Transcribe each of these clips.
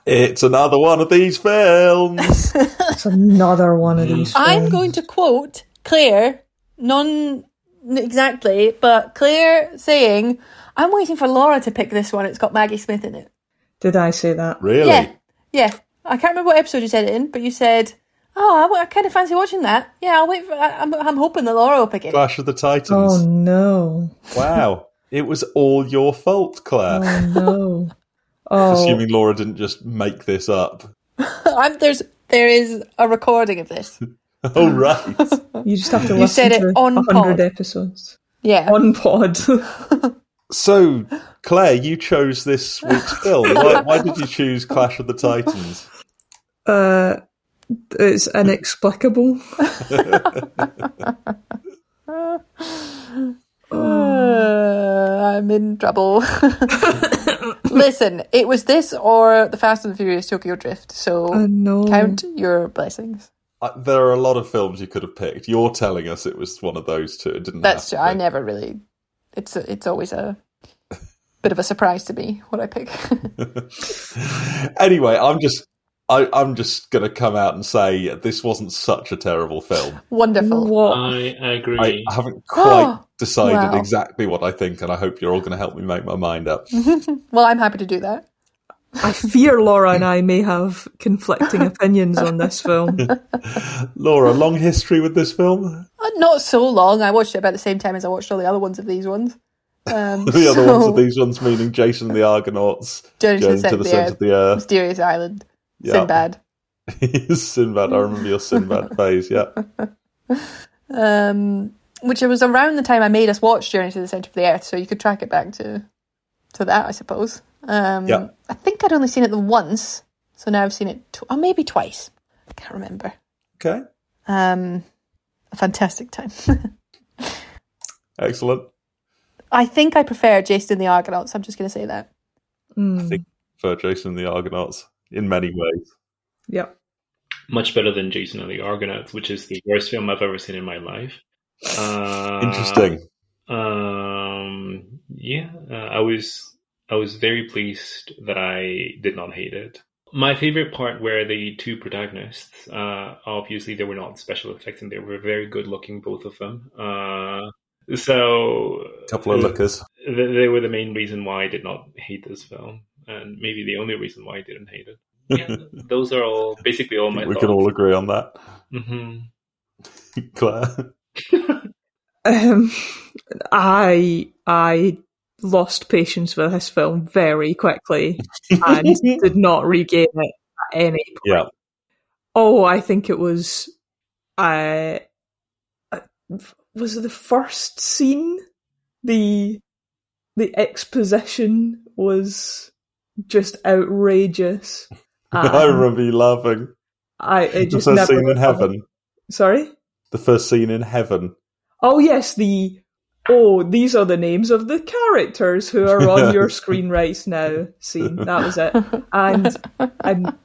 It's another one of these films. It's another one of these films. I'm going to quote Claire, exactly, but Claire saying, I'm waiting for Laura to pick this one. It's got Maggie Smith in it. Did I say that? Really? Yeah. I can't remember what episode you said it in, but you said, I kind of fancy watching that. Yeah, I'll wait for I'm hoping that Laura will pick it. Clash of the Titans. Oh, no. Wow. It was all your fault, Claire. Oh, no. Oh. Assuming Laura didn't just make this up. There is a recording of this. Oh, right. You just have to You listen said it to on 100 pod. episodes. Yeah. On pod. So, Claire, you chose this week's film. Why did you choose Clash of the Titans? It's inexplicable. I'm in trouble. Listen, it was this or the Fast and the Furious Tokyo Drift, so count your blessings. There are a lot of films you could have picked. You're telling us it was one of those two. It didn't. That's true. have to I be. never really. It's always a bit of a surprise to me what I pick. Anyway, I'm just going to come out and say this wasn't such a terrible film. Wonderful. What? I agree. I haven't quite decided wow. exactly what I think, and I hope you're all going to help me make my mind up. Well, I'm happy to do that. I fear Laura and I may have conflicting opinions on this film. Laura, long history with this film? Not so long. I watched it about the same time as I watched all the other ones of these ones. The other ones of these ones meaning Jason and the Argonauts, Journey to the Centre Centre of the Earth. Mysterious Island, Yeah. Sinbad. Sinbad, I remember your Sinbad phase, yeah. Which was around the time I made us watch Journey to the Centre of the Earth, so you could track it back to that, I suppose. Yeah. I think I'd only seen it the once, so now I've seen it maybe twice. I can't remember. Okay. A fantastic time. Excellent. I think I prefer Jason and the Argonauts. I'm just going to say that. I think for Jason and the Argonauts in many ways. Yep. Much better than Jason and the Argonauts, which is the worst film I've ever seen in my life. Interesting. I was very pleased that I did not hate it. My favorite part were the two protagonists. Obviously, they were not special effects, and they were very good looking, both of them. So, Couple of lookers. They were the main reason why I did not hate this film, and maybe the only reason why I didn't hate it. Yeah, those are basically all my thoughts. We can all agree on that. Mm-hmm. Claire? I lost patience with this film very quickly and did not regain it at any point. Yeah. Oh, I think it was it the first scene? The exposition was just outrageous. I remember you laughing. It just the first never scene in recovered. heaven. Sorry? The first scene in heaven. Oh yes, these are the names of the characters who are on your screen right now. Scene. That was it. And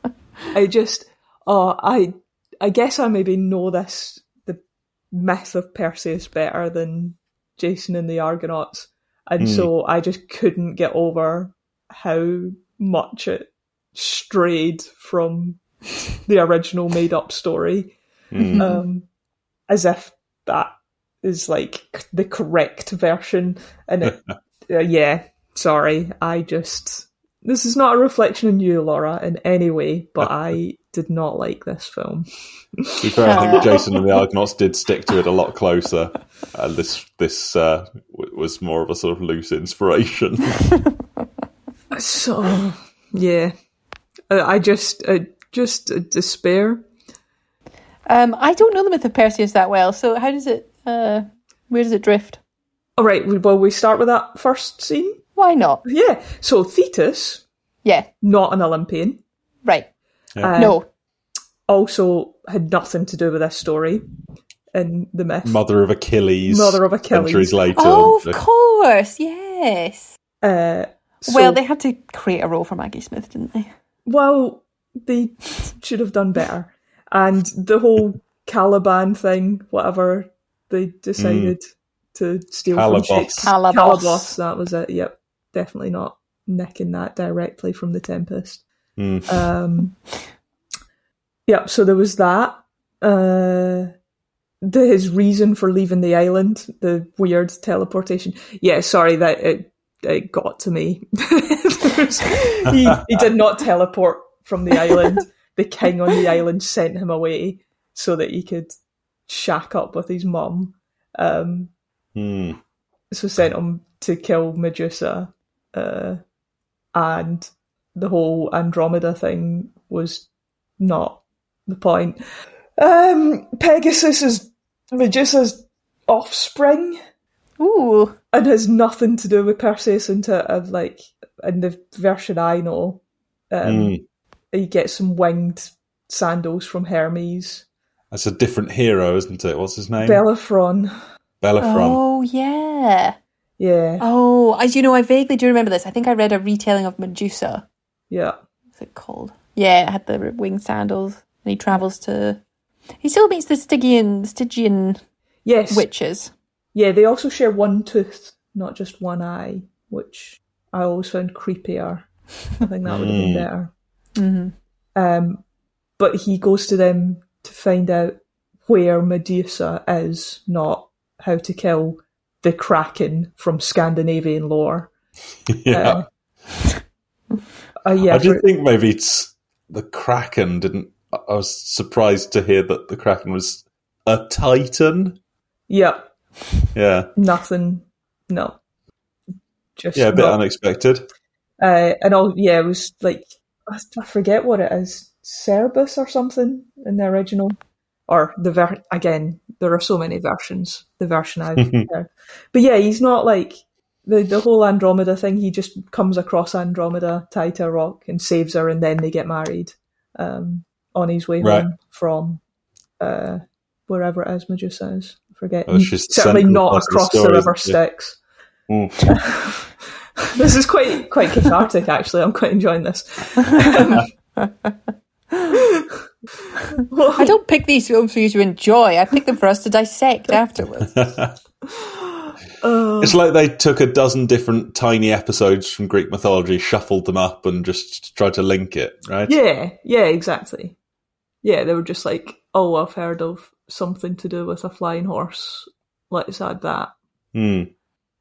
I guess I maybe know the myth of Perseus better than Jason and the Argonauts. And so I just couldn't get over how much it strayed from the original made up story. As if that is like the correct version. And sorry, this is not a reflection on you, Laura, in any way, but I did not like this film. To be fair, I think Jason and the Argonauts did stick to it a lot closer. This was more of a sort of loose inspiration. So, yeah. I just despair. I don't know the myth of Perseus that well, so how does it, where does it drift? All right, well, we start with that first scene. Why not? Yeah, so Thetis, not an Olympian. Right. Yeah. No. Also had nothing to do with this story in the myth. Mother of Achilles. Centuries later. Oh, of course, yes. Well, they had to create a role for Maggie Smith, didn't they? Well, they should have done better. And the whole Caliban thing, whatever they decided to steal from Shakespeare. Calabos. That was it, yep. Definitely not nicking that directly from The Tempest. Yeah, so there was that. His reason for leaving the island, the weird teleportation. Yeah, sorry, that it got to me. he did not teleport from the island. The king on the island sent him away so that he could shack up with his mum. So sent him to kill Medusa. And the whole Andromeda thing was not the point. Pegasus is Medusa's offspring. Ooh. And has nothing to do with Perseus in the version I know. He gets some winged sandals from Hermes. That's a different hero, isn't it? What's his name? Bellerophon. Oh, yeah. Yeah. Oh, as you know, I vaguely do remember this. I think I read a retelling of Medusa. Yeah. What's it called? Yeah, it had the winged sandals. And he travels to... He still meets the Stygian witches. Yeah, they also share one tooth, not just one eye, which I always found creepier. I think that would have been better. Mm-hmm. But he goes to them to find out where Medusa is, not how to kill the Kraken from Scandinavian lore. Yeah. I do think maybe it's the Kraken didn't... I was surprised to hear that the Kraken was a Titan. Yeah. Yeah. Nothing. No. Just a bit unexpected. And it was like, I forget what it is, Cerberus or something in the original. Or again, there are so many versions, the version I've heard. But yeah, he's not like the whole Andromeda thing. He just comes across Andromeda, tied to a rock, and saves her, and then they get married on his way home from wherever it is Medusa is. I forget. Certainly not across the river Styx. This is quite cathartic, actually. I'm quite enjoying this. I don't pick these films for you to enjoy. I pick them for us to dissect afterwards. It's like they took a dozen different tiny episodes from Greek mythology, shuffled them up, and just tried to link it, right? Yeah, exactly. Yeah, they were just like, oh, I've heard of something to do with a flying horse. Let's add that. And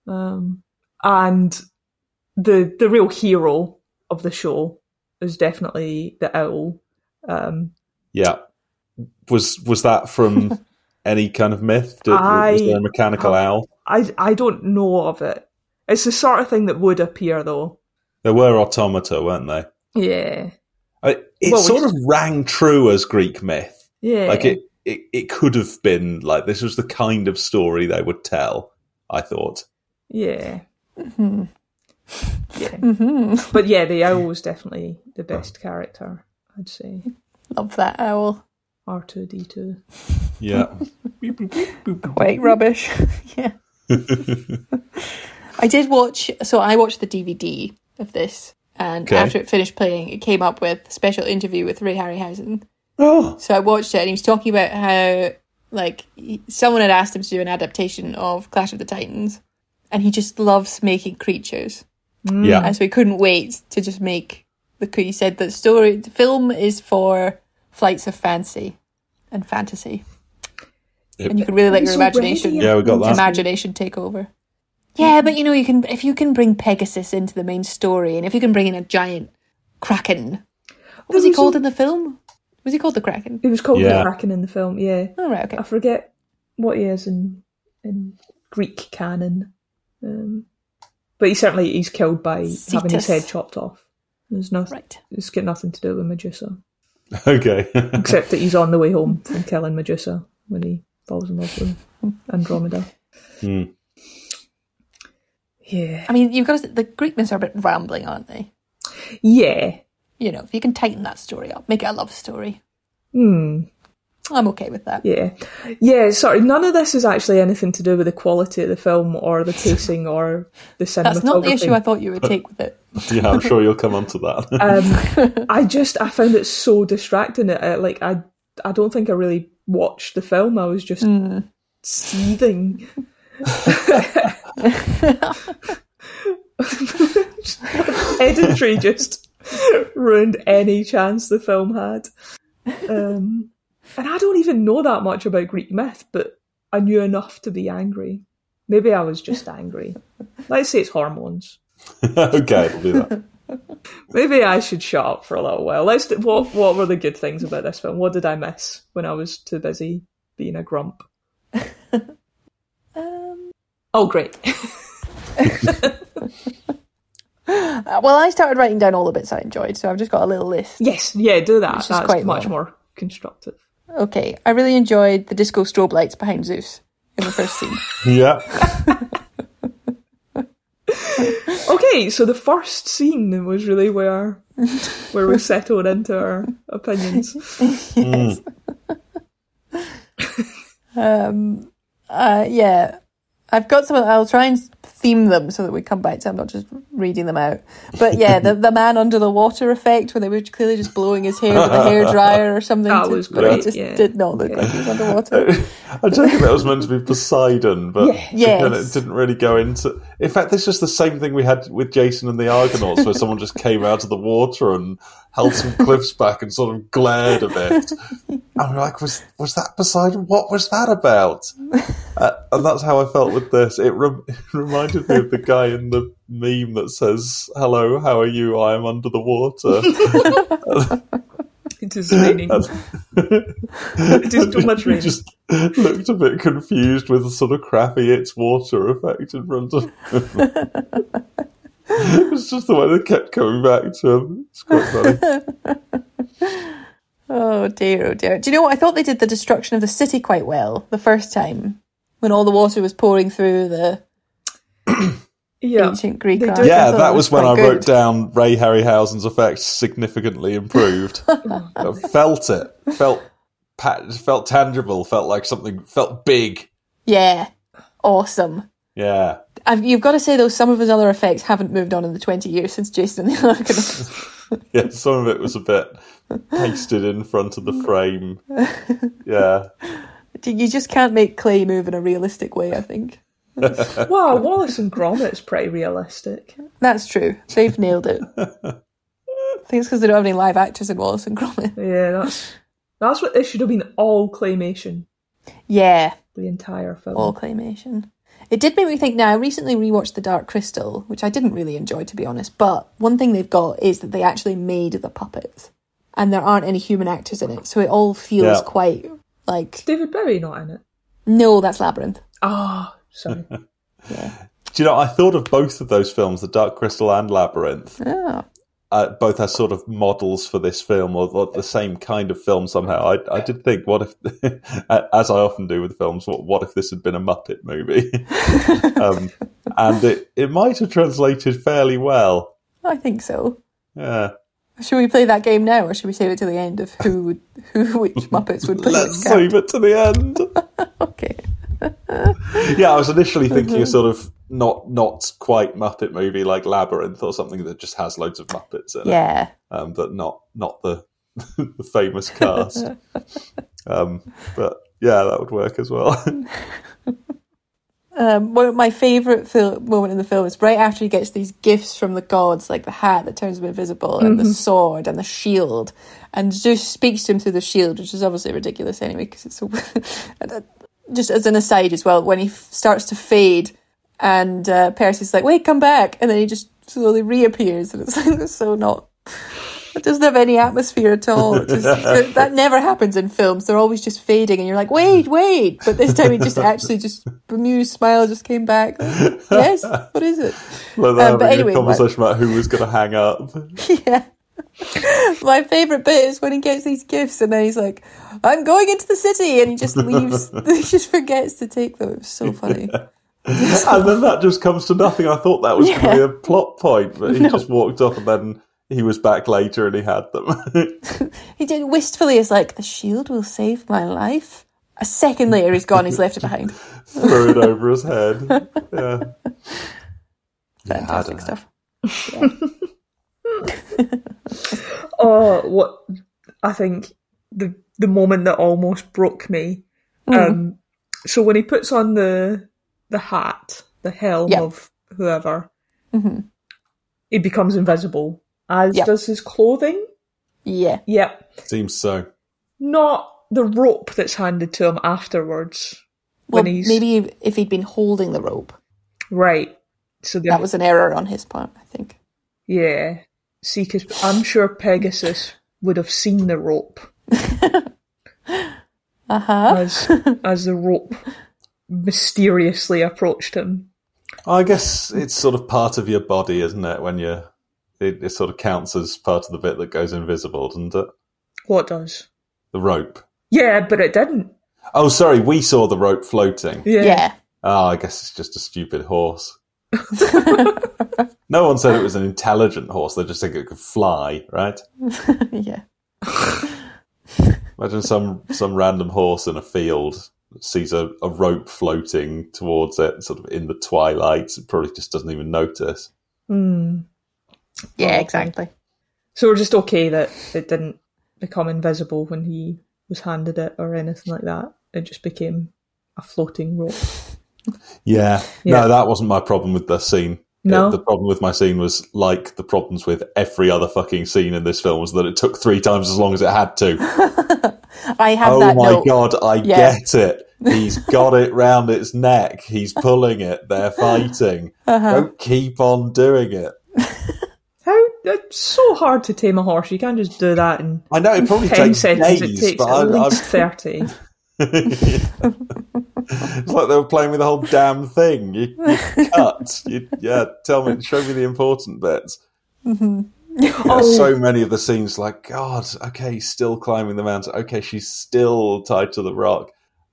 the real hero of the show is definitely the owl. Yeah. Was that from any kind of myth? Was there a mechanical owl? I don't know of it. It's the sort of thing that would appear, though. There were automata, weren't they? Yeah. It sort of rang true as Greek myth. Yeah. Like it could have been like this was the kind of story they would tell, I thought. Yeah. Mm-hmm. Yeah. Mm-hmm. But yeah, the owl was definitely the best character, I'd say. Love that owl. R2-D2. Yeah. Quite rubbish. Yeah. I watched the DVD of this, and after it finished playing, it came up with a special interview with Ray Harryhausen. Oh. So I watched it, and he was talking about how, someone had asked him to do an adaptation of Clash of the Titans, and he just loves making creatures. Yeah. And so he couldn't wait to just make he said that the film is for flights of fancy and fantasy. And you can really let your imagination we got that. Imagination take over. Yeah, but if you can bring Pegasus into the main story, and if you can bring in a giant Kraken. What was he called in the film? Was he called the Kraken? He was called the Kraken in the film, yeah. Oh, right, okay. I forget what he is in Greek canon. But he's killed by having his head chopped off. There's nothing. Right. It's got nothing to do with Medusa. Okay. Except that he's on the way home from killing Medusa when he falls in love with Andromeda. Yeah. I mean, you've got the Greek myths are a bit rambling, aren't they? Yeah. If you can tighten that story up, make it a love story. I'm okay with that. Yeah. Yeah, sorry, none of this is actually anything to do with the quality of the film or the pacing or the cinematography. That's not the issue I thought you would take with it. Yeah, I'm sure you'll come on to that. I found it so distracting. I don't think I really watched the film. I was just seething. Pedantry just ruined any chance the film had. And I don't even know that much about Greek myth, but I knew enough to be angry. Maybe I was just angry. Let's say it's hormones. Okay, we'll do that. Maybe I should shut up for a little while. What were the good things about this film? What did I miss when I was too busy being a grump? Oh, great. Well, I started writing down all the bits I enjoyed, so I've just got a little list. Yes, yeah, do that. That's quite much long. more constructive. Okay, I really enjoyed the disco strobe lights behind Zeus in the first scene. Yeah. Okay, so the first scene was really where we settled into our opinions. Yes. Yeah. I've got some. I'll try and theme them so that we come back to. I'm not just reading them out. But yeah, the man under the water effect when they were clearly just blowing his hair with a hairdryer or something. That was great. It just yeah. did not look like he was underwater. I take it that was meant to be Poseidon, but Yes. then it didn't really go into... In fact, this is the same thing we had with Jason and the Argonauts, where someone just came out of the water and held some cliffs back and sort of glared a bit. And we're like, was that Poseidon? What was that about? And that's how I felt with this. It reminded me of the guy in the meme that says, "Hello, how are you? I am under the water." It is raining. It is too much He raining. just looked a bit confused with the sort of crappy "it's water" effect in front of him. It's just the way they kept coming back to him. It's quite funny. Oh dear, oh dear. Do you know what? I thought they did the destruction of the city quite well the first time when all the water was pouring through the ancient Greek art. Yeah, that was when I quite wrote good. down Ray Harryhausen's effects significantly improved. I felt it. Felt tangible. Felt like something. Felt big. Yeah, awesome. Yeah. You've got to say, though, some of his other effects haven't moved on in the 20 years since Jason and the Argonauts. Yeah, some of it was a bit pasted in front of the frame. Yeah. You just can't make clay move in a realistic way, I think. Wow, Wallace and Gromit's pretty realistic. That's true. They've nailed it. I think it's because they don't have any live actors in Wallace and Gromit. Yeah, that's what it should have been, all claymation. Yeah, The entire film. all claymation. It did make me think. Now, I recently rewatched The Dark Crystal, which I didn't really enjoy, to be honest. But one thing they've got is that they actually made the puppets, and there aren't any human actors in it, so it all feels quite like. David Bowie not in it? No, that's Labyrinth. Ah, sorry. Yeah. Do you know, I thought of both of those films, The Dark Crystal and Labyrinth, Oh. both as sort of models for this film, or the same kind of film somehow. I did think, what if, as I often do with films, what if this had been a Muppet movie? And it might have translated fairly well. I think so. Yeah. Should we play that game now, or should we save it to the end of which Muppets would play Let's which character? save it to the end. Okay. Yeah, I was initially thinking a sort of not quite Muppet movie like Labyrinth or something that just has loads of Muppets in it. Yeah. But not the the famous cast. But yeah, that would work as well. One of my favourite moment in the film is right after he gets these gifts from the gods, like the hat that turns him invisible, and the sword and the shield, and Zeus speaks to him through the shield, which is obviously ridiculous anyway, because it's so... Just as an aside as well, when he starts to fade, and Percy's like, "Wait, come back," and then he just slowly reappears, and it's like, it's so not... It doesn't have any atmosphere at all. That never happens in films. They're always just fading, and you're like, wait. But this time, he just actually just bemused smile just came back. Yes, what is it? Like they're having but anyway, a conversation about who was going to hang up. Yeah. My favourite bit is when he gets these gifts, and then he's like, "I'm going into the city," and he just leaves. He just forgets to take them. It was so funny. And then that just comes to nothing. I thought that was going to be a plot point, but he just walked off, and then he was back later and he had them. He did wistfully. Is like, "The shield will save my life." A second later, he's gone. He's left it behind. Threw it over his head. Yeah. Fantastic stuff. Oh, what I think the moment that almost broke me. So when he puts on the hat, the helm of whoever, he becomes invisible, as Yep. does his clothing. Yeah. Yep. Seems so. Not the rope that's handed to him afterwards. Well, When he's... maybe if he'd been holding the rope. Right. So That was an error on his part, I think. Yeah. See, because I'm sure Pegasus would have seen the rope as the rope mysteriously approached him. I guess it's sort of part of your body, isn't it? When it sort of counts as part of the bit that goes invisible, doesn't it? What does? The rope. Yeah, but it didn't. Oh, sorry, we saw the rope floating. Yeah. Oh, I guess it's just a stupid horse. No one said it was an intelligent horse. They just think it could fly, right? Yeah. Imagine some random horse in a field sees a rope floating towards it, sort of in the twilight. It probably just doesn't even notice. Hmm. Yeah, Okay. exactly. So we're just okay that it didn't become invisible when he was handed it or anything like that. It just became a floating rope. Yeah. Yeah. No, that wasn't my problem with the scene. No? The problem with my scene was like the problems with every other fucking scene in this film was that it took 3 times as long as it had to. I have Oh that my note. god, I Yeah. get it. He's got it round its neck. He's pulling it. They're fighting. Don't keep on doing it. It's so hard to tame a horse. You can't just do that in I know it probably 10 takes seconds. days, It takes but at least 30. It's like they were playing with the whole damn thing. You cut. Tell me, show me the important bits. So many of the scenes, like, God, okay, he's still climbing the mountain. Okay, she's still tied to the rock.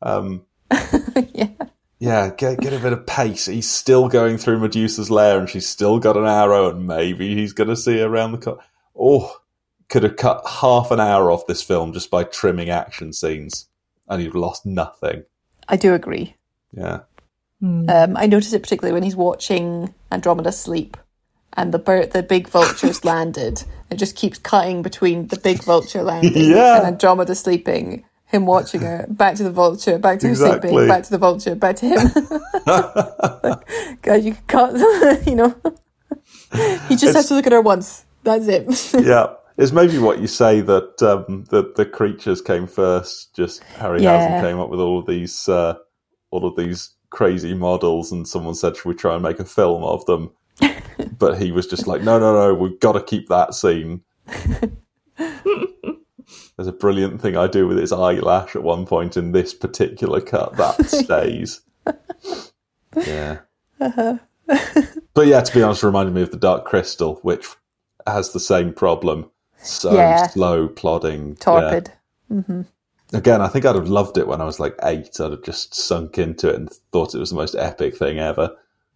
Yeah. Get a bit of pace. He's still going through Medusa's lair, and she's still got an arrow, and maybe he's going to see her around the corner. Oh, could have cut half an hour off this film just by trimming action scenes, and you've lost nothing. I do agree. Yeah. I noticed it particularly when he's watching Andromeda sleep and the big vulture's landed. It just keeps cutting between the big vulture landing Yeah. and Andromeda sleeping, him watching her, back to the vulture, back to her Exactly. sleeping, back to the vulture, back to him. God, you could cut, you know. He just has to look at her once. That's it. Yeah. It's maybe what you say that the creatures came first. Just Harryhausen came up with all of these crazy models, and someone said, "Should we try and make a film of them?" But he was just like, "No, we've got to keep that scene." There's a brilliant thing I do with his eyelash at one point in this particular cut that stays. Yeah. But yeah, to be honest, it reminded me of The Dark Crystal, which has the same problem. So slow, plodding. Torpid. Yeah. Mm-hmm. Again, I think I'd have loved it when I was like 8. I'd have just sunk into it and thought it was the most epic thing ever.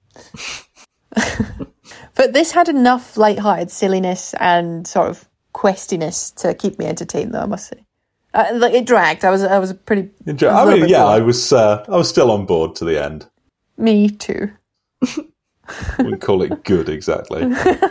But this had enough light-hearted silliness and sort of questiness to keep me entertained, though, I must say. Like, it dragged. I was pretty. I mean, yeah, I was still on board to the end. Me too. Wouldn't call it good exactly.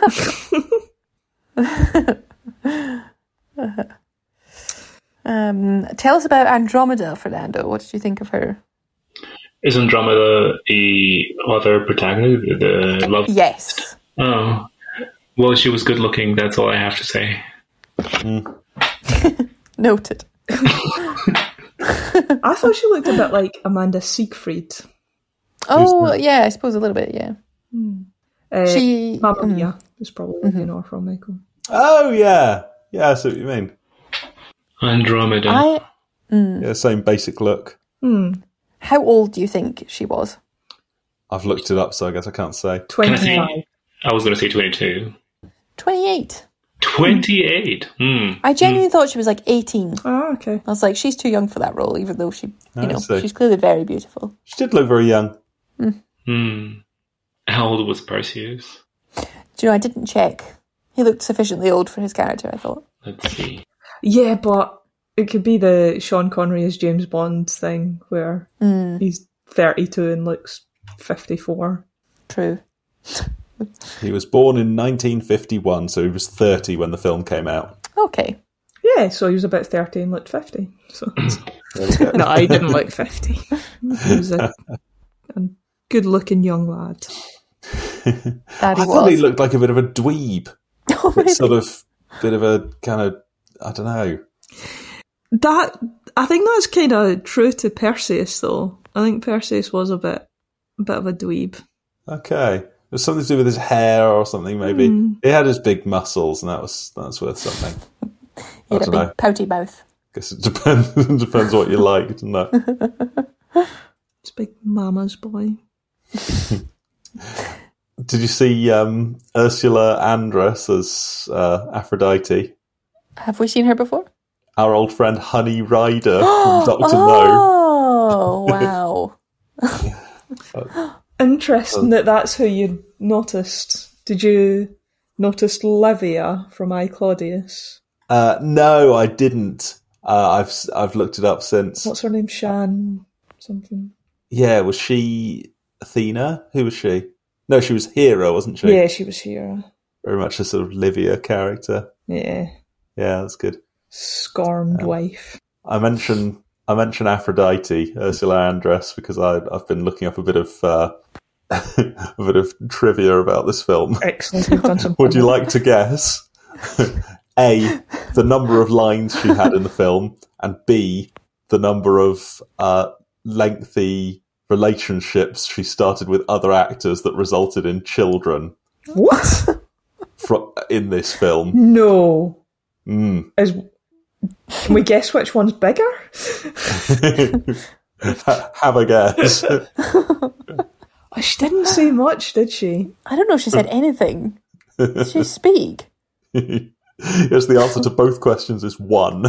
Tell us about Andromeda, Fernando. What did you think of her? Is Andromeda the other protagonist? The love? Yes. Oh, well, she was good looking. That's all I have to say. Noted. I thought she looked a bit like Amanda Siegfried. Oh, yeah, I suppose a little bit, yeah. She... Mamma Mia is probably what you know her from, Michael. Oh, yeah. Yeah, I see what you mean. Andromeda. Yeah, same basic look. How old do you think she was? I've looked it up, so I guess I can't say. 25. I was going to say 22. 28. 28? I genuinely thought she was like 18. Oh, okay. I was like, she's too young for that role, even though she, see. she's clearly very beautiful. She did look very young. How old was Perseus? Do you know, I didn't check. He looked sufficiently old for his character, I thought. Let's see. Yeah, but it could be the Sean Connery as James Bond thing, where he's 32 and looks 54. True. He was born in 1951, so he was 30 when the film came out. Okay. Yeah, so he was about 30 and looked 50. So There we go. no, he didn't look 50. He was a good-looking young lad. That I he thought he was. looked like a bit of a dweeb. Oh, really? It's sort of bit of a kind of, I don't know. I think that's kind of true to Perseus, though. I think Perseus was a bit of a dweeb. Okay. There's something to do with his hair or something, maybe. He had his big muscles, and that's worth something. He had a big pouty mouth. I guess it depends. It depends what you like, doesn't it? It's a big mama's boy. Did you see Ursula Andress as Aphrodite? Have we seen her before? Our old friend Honey Rider from Dr. No. Oh, wow. Interesting that's who you noticed. Did you notice Livia from I, Claudius? No, I didn't. I've looked it up since. What's her name? Shan something? Yeah, was she Athena? Who was she? No, she was Hera, wasn't she? Yeah, she was Hera. Very much a sort of Livia character. Yeah. Yeah, that's good. Scorned wife. I mention Aphrodite, Ursula Andress, because I've been looking up a bit of a bit of trivia about this film. Excellent. You've done some. Would you like to guess? A, the number of lines she had in the film, and B, the number of lengthy relationships she started with other actors that resulted in children. What? In this film. No. Can we guess which one's bigger? Have a guess. She didn't say much, did she? I don't know if she said anything. Did she speak? Yes, the answer to both questions is one.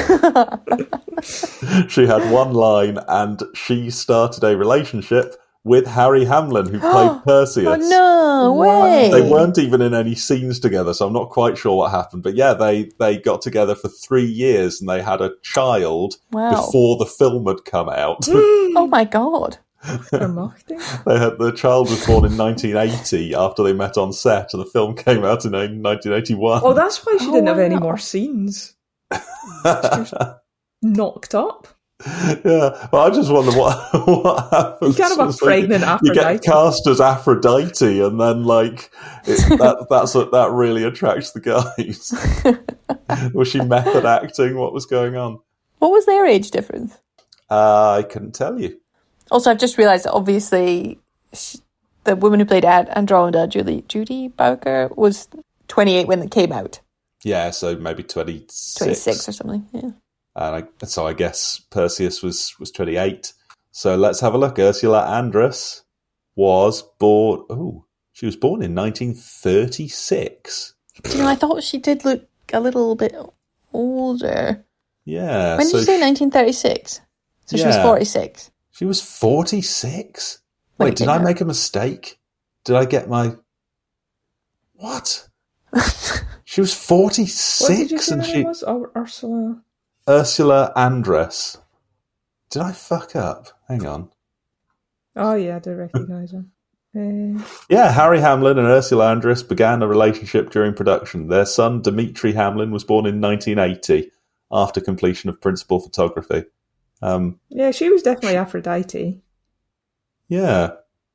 She had one line, and she started a relationship with Harry Hamlin, who played Perseus. Oh, no way! They weren't even in any scenes together, so I'm not quite sure what happened. But yeah, they got together for 3 years, and they had a child before the film had come out. Oh my god. The child was born in 1980 after they met on set, and the film came out in 1981. Oh, that's why she didn't have any more scenes. She was knocked up. Yeah, but I just wonder what happens. You can't have a pregnant Aphrodite. You get cast as Aphrodite, and then that really attracts the guys. Was she method acting? What was going on? What was their age difference? I couldn't tell you. Also, I've just realised that obviously the woman who played Andromeda, Judy Bowker, was 28 when it came out. Yeah, so maybe 26. 26 or something, yeah. And so I guess Perseus was 28. So let's have a look. Ursula Andress was born... Oh, she was born in 1936. Do you know, I thought she did look a little bit older. Yeah. When did you say 1936? So she was 46. She was 46? Wait, did I make a mistake? Did I get my... What? She was 46? What did you say her name was? Ursula... Ursula Andress. Did I fuck up? Hang on. Oh, yeah, I do recognise her. Yeah, Harry Hamlin and Ursula Andress began a relationship during production. Their son, Dimitri Hamlin, was born in 1980 after completion of principal photography. Yeah, she was definitely Aphrodite. Yeah,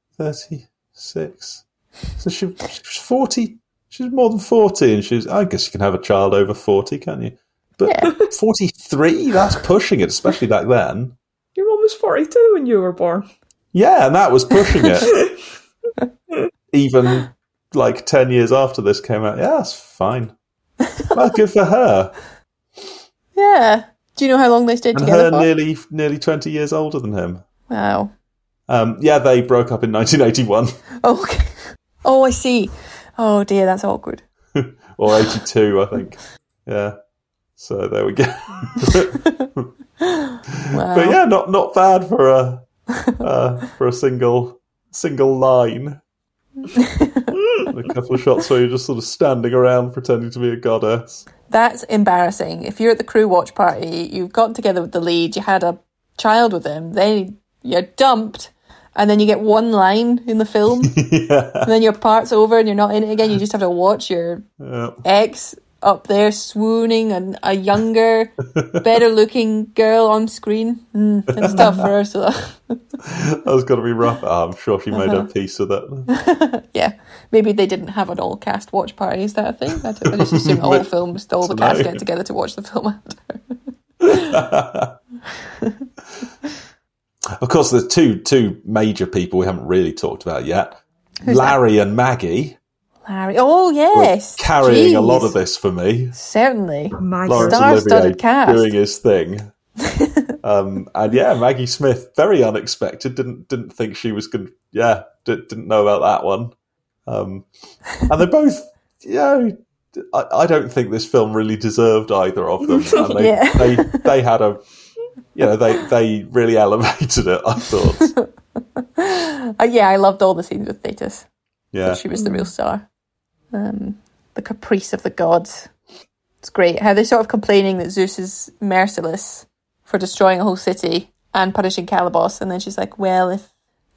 36. So she was 40. She was more than 40, and I guess you can have a child over 40, can't you? But 43? That's pushing it, especially back then. Your mum was 42 when you were born. Yeah, and that was pushing it. Even 10 years after this came out. Yeah, that's fine. Well, good for her. Yeah. Do you know how long they stayed together for? And her nearly 20 years older than him. Wow. Yeah, they broke up in 1981. Oh, okay. Oh, I see. Oh dear, that's awkward. Or 82, I think. Yeah. So there we go. Wow. But yeah, not bad for a single line. A couple of shots where you're just sort of standing around pretending to be a goddess. That's embarrassing. If you're at the crew watch party, you've gotten together with the lead, you had a child with him, then you're dumped, and then you get one line in the film, Yeah. and then your part's over and you're not in it again, you just have to watch your ex up there swooning and a younger, better looking girl on screen. It's tough for Ursula. That was going to be rough. Oh, I'm sure she made her peace with it. Yeah, maybe they didn't have an all cast watch party. Is that a thing? I just assume all the cast get together to watch the film after. Of course, there's two major people we haven't really talked about yet. Who's Larry and Maggie. Larry. Oh, yes. Carrying a lot of this for me. Certainly. Laurence Star-studded Olivier cast. doing his thing. And yeah, Maggie Smith, very unexpected. Didn't think she was going to... Yeah, didn't know about that one. And they both... Yeah, I don't think this film really deserved either of them. And they had a... You know, they really elevated it, I thought. Yeah, I loved all the scenes with Thetis. Yeah. She was the real star. The caprice of the gods. It's great. How they're sort of complaining that Zeus is merciless for destroying a whole city and punishing Calibos. And then she's like, well, if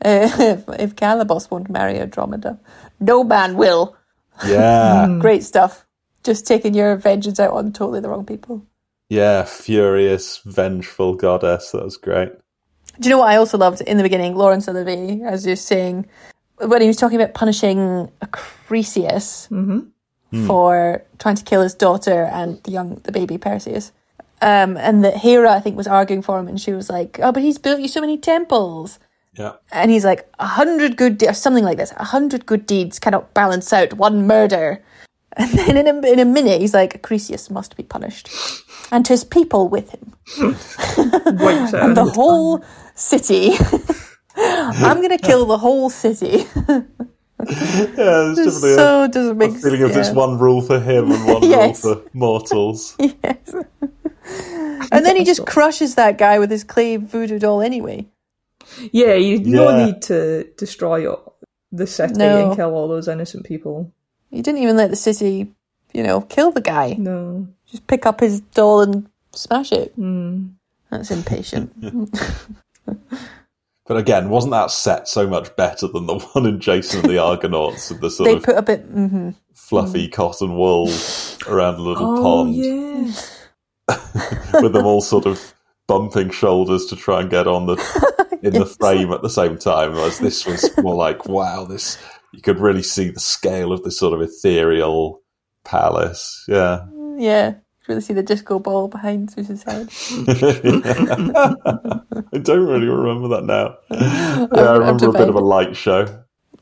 Calibos won't marry Andromeda, no man will. Yeah. Great stuff. Just taking your vengeance out on totally the wrong people. Yeah, furious, vengeful goddess. That was great. Do you know what I also loved in the beginning? Laurence Olivier, as you're saying, when he was talking about punishing Acrisius for trying to kill his daughter and the baby Perseus. And that Hera, I think, was arguing for him, and she was like, oh, but he's built you so many temples. Yeah. And he's like, 100 good deeds, something like this, 100 good deeds cannot balance out one murder. And then in a minute, he's like, Acrisius must be punished. And his people with him. And the whole city. I'm going to kill the whole city. Yeah, there's definitely a feeling of this one rule for him and one rule for mortals. Yes. And then he just crushes that guy with his clay voodoo doll anyway. Yeah, no need to destroy the city and kill all those innocent people. He didn't even let the city, kill the guy. No. Just pick up his doll and smash it. That's impatient. But again, wasn't that set so much better than the one in Jason and the Argonauts with the sort of put a bit fluffy cotton wool around a little pond? Yeah. With them all sort of bumping shoulders to try and get on the frame at the same time. Whereas this was more like, wow, you could really see the scale of this sort of ethereal palace. Yeah. Yeah. Really see the disco ball behind Zeus's head. I don't really remember that now. Yeah, I remember a bit of a light show.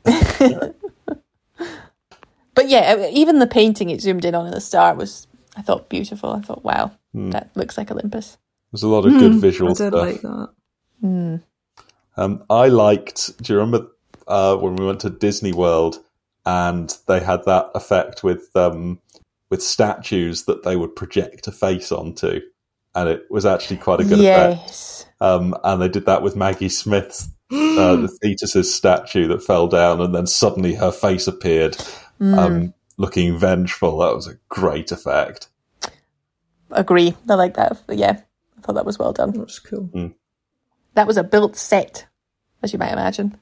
But yeah, even the painting it zoomed in on at the start was, I thought, beautiful. I thought, wow, that looks like Olympus. There's a lot of good visual stuff. I did like that. I liked, do you remember when we went to Disney World and they had that effect with statues that they would project a face onto, and it was actually quite a good effect. And they did that with Maggie Smith's the Thetis's statue that fell down, and then suddenly her face appeared, looking vengeful. That was a great effect. Agree. I like that. But yeah, I thought that was well done. That's cool. That was a built set, as you might imagine.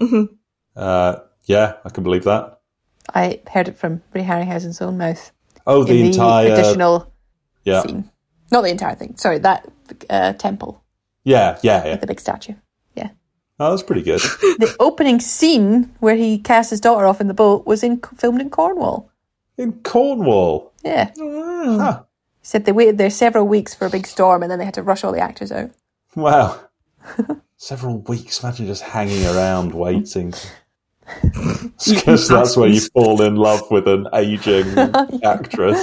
Yeah, I can believe that. I heard it from Ray Harryhausen's own mouth. Oh, the entire additional scene. Not the entire thing. Sorry, that temple. Yeah. With the big statue. Yeah. Oh, that's pretty good. The opening scene where he cast his daughter off in the boat was filmed in Cornwall. In Cornwall? Yeah. Oh, wow. Huh. He said they waited there several weeks for a big storm and then they had to rush all the actors out. Wow. Several weeks. Imagine just hanging around waiting. Because that's where you fall in love with an aging actress.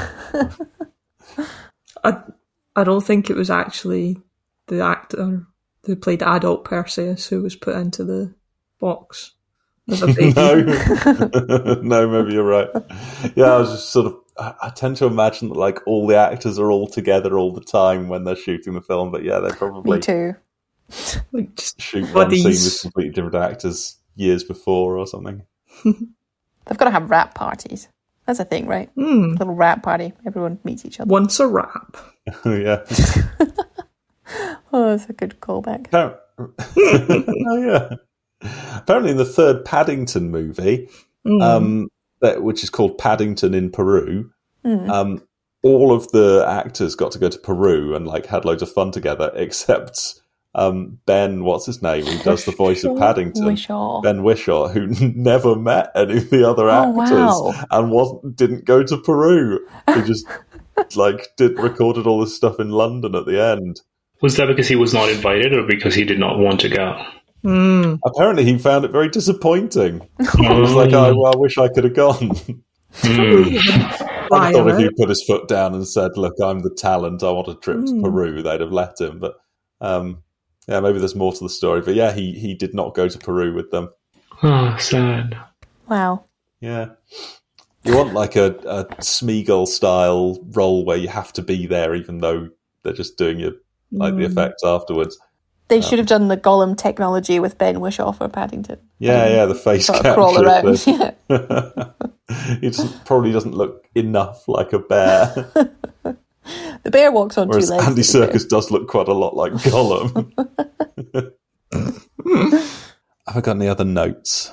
I don't think it was actually the actor who played adult Perseus who was put into the box as a baby. No, maybe you're right. Yeah, I was just sort of, I tend to imagine that like all the actors are all together all the time when they're shooting the film, but yeah, they probably Me too. Like just shoot one scene with completely different actors years before or something. They've got to have rap parties. That's a thing, right? A little rap party. Everyone meets each other. Once a rap. Yeah. Oh, that's a good callback. Oh, yeah. Apparently in the third Paddington movie, which is called Paddington in Peru, all of the actors got to go to Peru and like had loads of fun together, except Ben, what's his name, who does the voice of Paddington, Whishaw. Ben Whishaw, who never met any of the other actors and didn't go to Peru. He just recorded all this stuff in London at the end. Was that because he was not invited or because he did not want to go? Apparently he found it very disappointing. He was like, I wish I could have gone. I thought if he put his foot down and said, look, I'm the talent, I want a trip to Peru, they'd have let him. But maybe there's more to the story. But yeah, he did not go to Peru with them. Oh, sad. Wow. Yeah. You want like a Smeagol-style role where you have to be there even though they're just doing the effects afterwards. They should have done the Gollum technology with Ben Whishaw for Paddington. Yeah, the face sort of capture. Crawl around. He probably doesn't look enough like a bear. The bear walks on Whereas two legs. Andy Serkis does look quite a lot like Gollum. Have I got any other notes?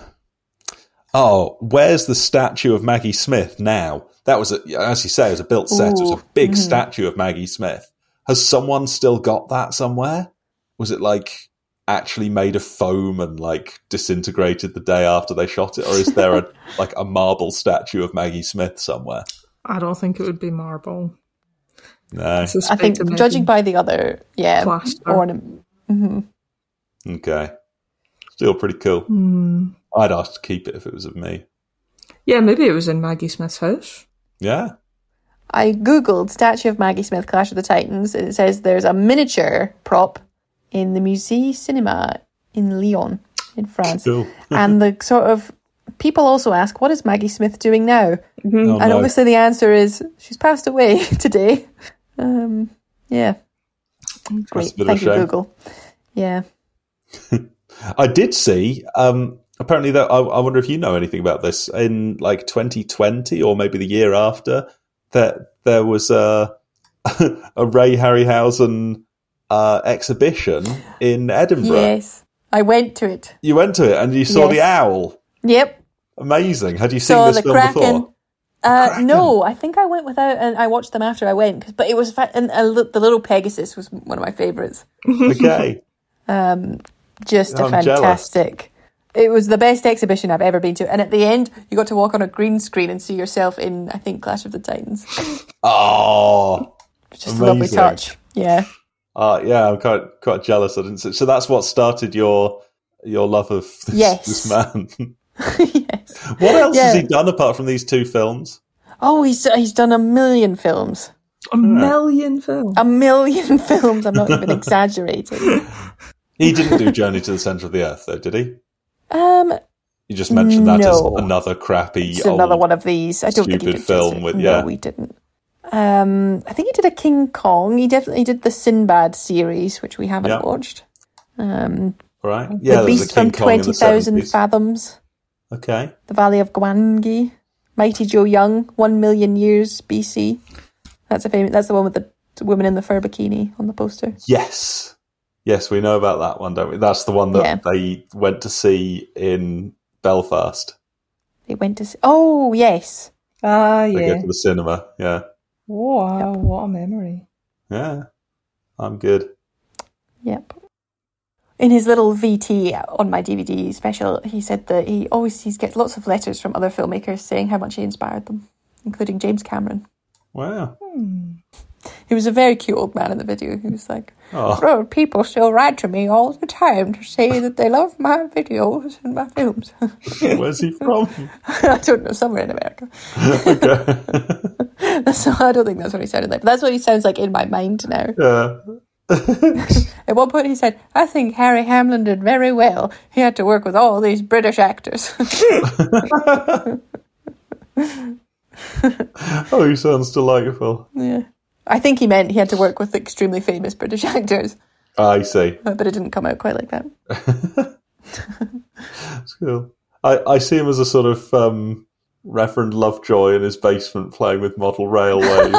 Oh, where's the statue of Maggie Smith now? That was, as you say, it was a built set. It was a big statue of Maggie Smith. Has someone still got that somewhere? Was it like actually made of foam and like disintegrated the day after they shot it, or is there a marble statue of Maggie Smith somewhere? I don't think it would be marble. No, I think judging by the other, plaster. ornament. Okay, still pretty cool. I'd ask to keep it if it was of me. Yeah, maybe it was in Maggie Smith's house. Yeah. I googled statue of Maggie Smith, Clash of the Titans, and it says there's a miniature prop in the Musée Cinema in Lyon, in France. Cool. And the sort of people also ask, what is Maggie Smith doing now? Oh, and obviously the answer is she's passed away today. Yeah. Great. Thank you, Google. Yeah. I did see, apparently, that I wonder if you know anything about this, in like 2020 or maybe the year after, that there was a Ray Harryhausen exhibition in Edinburgh. Yes, I went to it. You went to it and you saw the owl. Yep. Amazing. Had you seen this film before? No, I think I went without, and I watched them after I went. But it was the Little Pegasus was one of my favourites. Okay. Just a fantastic. Jealous. It was the best exhibition I've ever been to, and at the end, you got to walk on a green screen and see yourself in, I think, Clash of the Titans. Oh, just amazing. A lovely touch. Yeah. Yeah, I'm quite jealous. I didn't see. So that's what started your love of this man. Yes. What else has he done apart from these two films? Oh, he's done a million films. A million films. A million films. I'm not even exaggerating. He didn't do Journey to the Centre of the Earth, though, did he? You just mentioned that as another crappy, it's another one of these. I don't think he did film with. No, we didn't. I think he did a King Kong. He definitely did the Sinbad series, which we haven't watched. Right. Yeah, The Beast from 20,000 Fathoms. Okay. The Valley of Gwangi. Mighty Joe Young, 1 million years BC. That's the one with the woman in the fur bikini on the poster. Yes, we know about that one, don't we? That's the one that they went to see in Belfast. They went to see... Oh, yes. They go to the cinema, yeah. Wow, what a memory. Yeah, I'm good. Yep. In his little VT on my DVD special, he said that he gets lots of letters from other filmmakers saying how much he inspired them, including James Cameron. Wow. He was a very cute old man in the video. He was like, oh, people still write to me all the time to say that they love my videos and my films. Where's he from? I don't know, somewhere in America. Okay. So I don't think that's what he sounded like. But that's what he sounds like in my mind now. Yeah. At one point he said, I think Harry Hamlin did very well. He had to work with all these British actors. Oh, he sounds delightful. Yeah. I think he meant he had to work with extremely famous British actors. I see. But it didn't come out quite like that. That's cool. I see him as a sort of Reverend Lovejoy in his basement playing with model railways.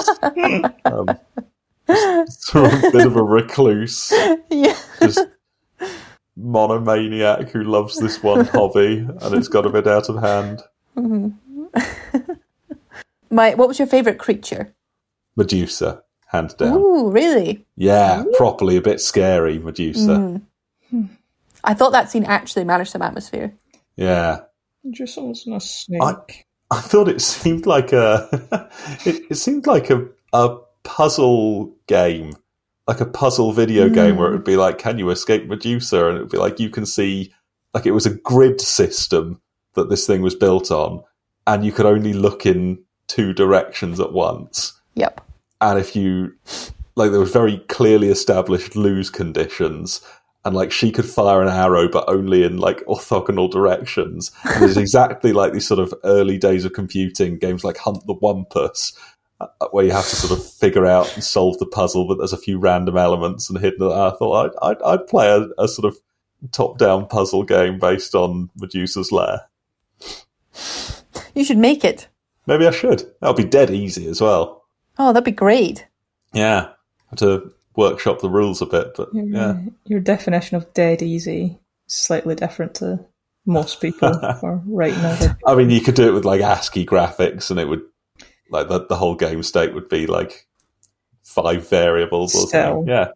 Sort of a bit of a recluse. Yeah. Just monomaniac who loves this one hobby and it's got a bit out of hand. Mm-hmm. What was your favourite creature? Medusa, hands down. Ooh, really? Yeah, properly a bit scary, Medusa. I thought that scene actually managed some atmosphere. Yeah. Just wasn't a snake. I thought it seemed like it seemed like a puzzle game, like a puzzle video game where it would be like, can you escape Medusa? And it would be like, you can see, like it was a grid system that this thing was built on, and you could only look in 2 directions at once. Yep. And if you, like, there was very clearly established lose conditions, and like she could fire an arrow, but only in like orthogonal directions. And it's exactly like these sort of early days of computing games like Hunt the Wumpus, where you have to sort of figure out and solve the puzzle, but there's a few random elements and hidden. I thought I'd play a sort of top-down puzzle game based on Medusa's lair. You should make it. Maybe I should. That'll be dead easy as well. Oh, that'd be great. Yeah. Have to workshop the rules a bit, but yeah. Your definition of dead easy is slightly different to most people for right now. I mean, you could do it with like ASCII graphics, and it would, like, the whole game state would be like 5 variables or something. Yeah.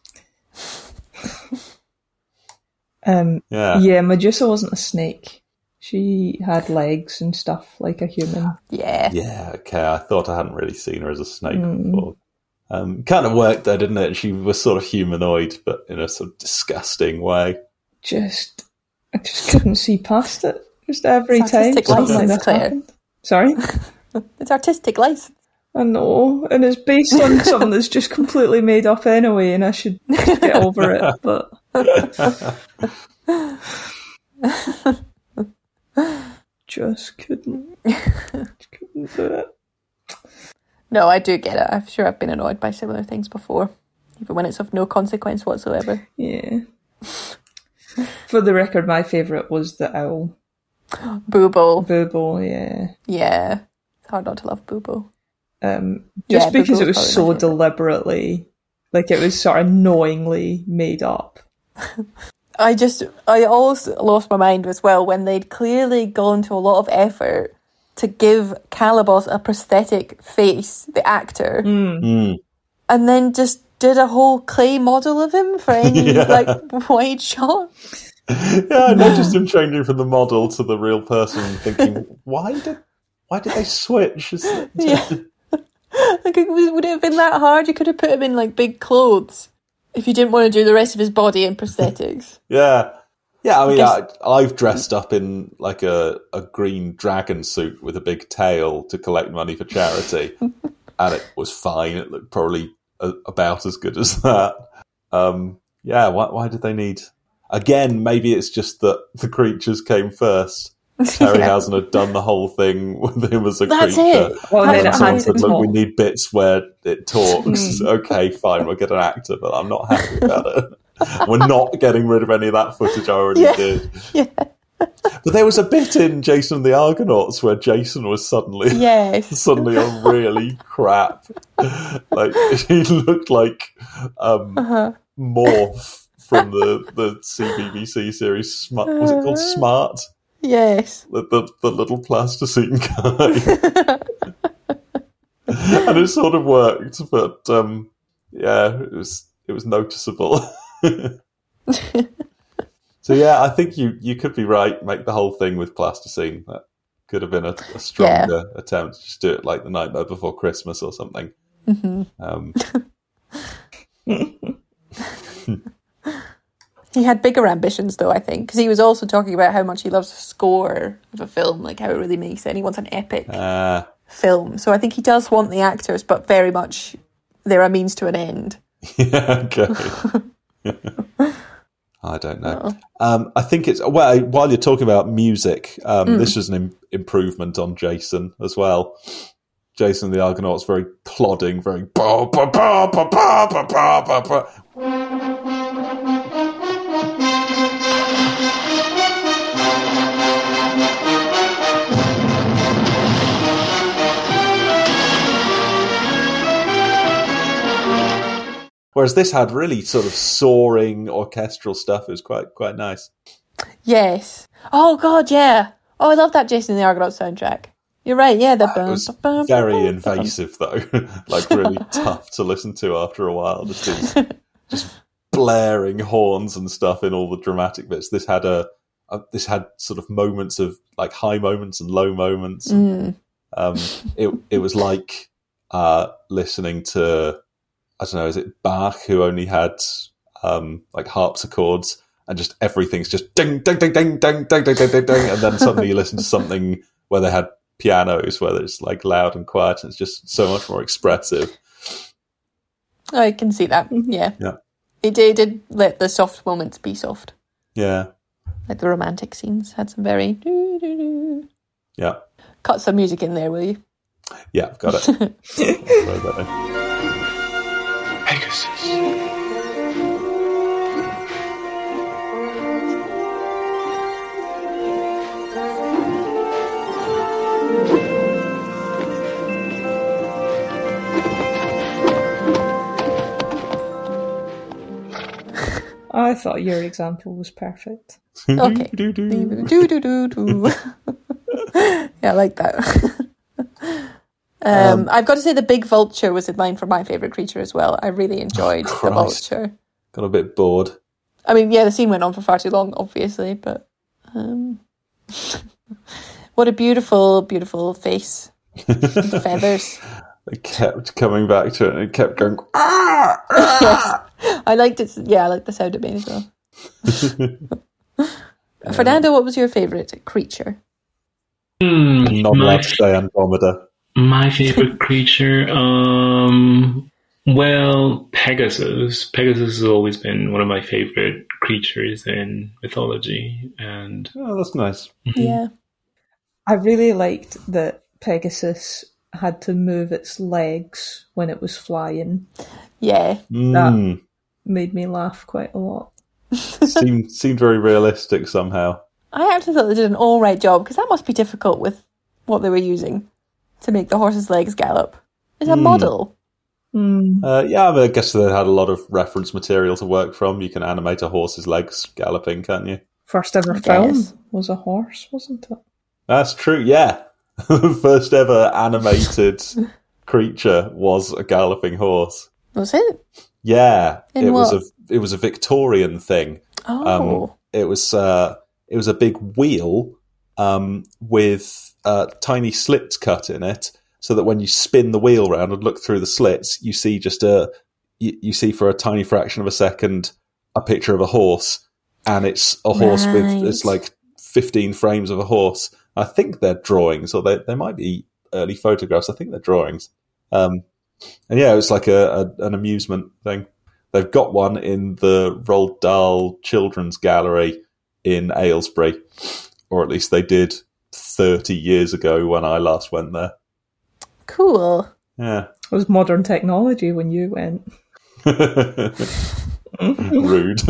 Yeah, Medusa wasn't a snake. She had legs and stuff like a human. Yeah. Yeah, okay. I thought I hadn't really seen her as a snake before. Kind of worked though, didn't it? She was sort of humanoid, but in a sort of disgusting way. I just couldn't see past it. Just every It's time artistic something like license, that Claire. happened. Sorry? It's artistic license. I know, and it's based on something that's just completely made up anyway, and I should just get over it, but... just couldn't do it. No, I do get it. I'm sure I've been annoyed by similar things before, even when it's of no consequence whatsoever. Yeah. For the record, my favourite was the owl. Boobo. Boobo, yeah. Yeah. It's hard not to love Boobo. Just because Boobo's it was probably so my favourite. deliberately, like it was sort of knowingly made up. I also lost my mind as well when they'd clearly gone to a lot of effort to give Calibos a prosthetic face, the actor, and then just did a whole clay model of him for any wide shot. Yeah, I noticed him changing from the model to the real person, thinking, why did they switch? Like, would it have been that hard? You could have put him in like big clothes if you didn't want to do the rest of his body in prosthetics. Yeah. I mean, I've dressed up in like a green dragon suit with a big tail to collect money for charity, and it was fine. It looked probably about as good as that. Why did they need... Again, maybe it's just that the creatures came first. Harryhausen had done the whole thing with him as a That's creature. it. Well, then it Someone had said, to look, talk. we need bits where it talks. Okay, fine, we'll get an actor, but I'm not happy about it. We're not getting rid of any of that footage I already did. Yeah. But there was a bit in Jason and the Argonauts where Jason was suddenly a really crap. Like, he looked like Morph from the CBBC series. Was it called Smart? Yes. The little plasticine guy. And it sort of worked, but it was noticeable. So yeah, I think you could be right. Make the whole thing with plasticine. That could have been a stronger attempt. Just do it like The Nightmare Before Christmas or something. He had bigger ambitions, though, I think, because he was also talking about how much he loves the score of a film, like how it really makes it, and he wants an epic film. So I think he does want the actors, but very much they're a means to an end. Yeah, okay. I don't know. I think it's... Well, while you're talking about music, this was an improvement on Jason as well. Jason and the Argonauts, very plodding, very... Whereas this had really sort of soaring orchestral stuff. It was quite nice. Yes. Oh, God, yeah. Oh, I love that Jason and the Argonauts soundtrack. You're right, yeah. It was very invasive, though. Like, really tough to listen to after a while. Just blaring horns and stuff in all the dramatic bits. This had sort of moments of, like, high moments and low moments. It was like listening to, I don't know, is it Bach, who only had like harpsichords, and just everything's just ding, ding, ding, ding, ding, ding, ding, ding, ding, ding, and then suddenly you listen to something where they had pianos, where it's like loud and quiet, and it's just so much more expressive. I can see that. Yeah. It did let the soft moments be soft. Yeah. Like the romantic scenes had some very... Yeah. Cut some music in there, will you? Yeah, I've got it. Pegasus. I thought your example was perfect. Okay. Yeah, I like that. I've got to say the big vulture was in line for my favourite creature as well. I really enjoyed the vulture. Got a bit bored. I mean, yeah, the scene went on for far too long, obviously, but what a beautiful, beautiful face. Feathers. I kept coming back to it, and it kept going. Yes. I liked it. Yeah, I liked the sound it made as well. Fernando, what was your favourite creature? Not say Andromeda. My favorite creature, well, Pegasus. Pegasus has always been one of my favorite creatures in mythology, and that's nice. Yeah, I really liked that Pegasus had to move its legs when it was flying. Yeah, that made me laugh quite a lot. seemed very realistic somehow. I actually thought they did an all right job, because that must be difficult with what they were using to make the horse's legs gallop. It's a model. Yeah, I guess they had a lot of reference material to work from. You can animate a horse's legs galloping, can't you? First ever film was a horse, wasn't it? That's true, yeah. First ever animated creature was a galloping horse. Was it? Yeah. It was a Victorian thing. Oh. It was a big wheel with tiny slits cut in it, so that when you spin the wheel round and look through the slits, you see you see for a tiny fraction of a second a picture of a horse, and it's a horse with it's like 15 frames of a horse. I think they're drawings, or they might be early photographs. I think they're drawings. And yeah, it was like an amusement thing. They've got one in the Roald Dahl Children's Gallery in Aylesbury, or at least they did 30 years ago when I last went there. Cool. Yeah. It was modern technology when you went. Rude.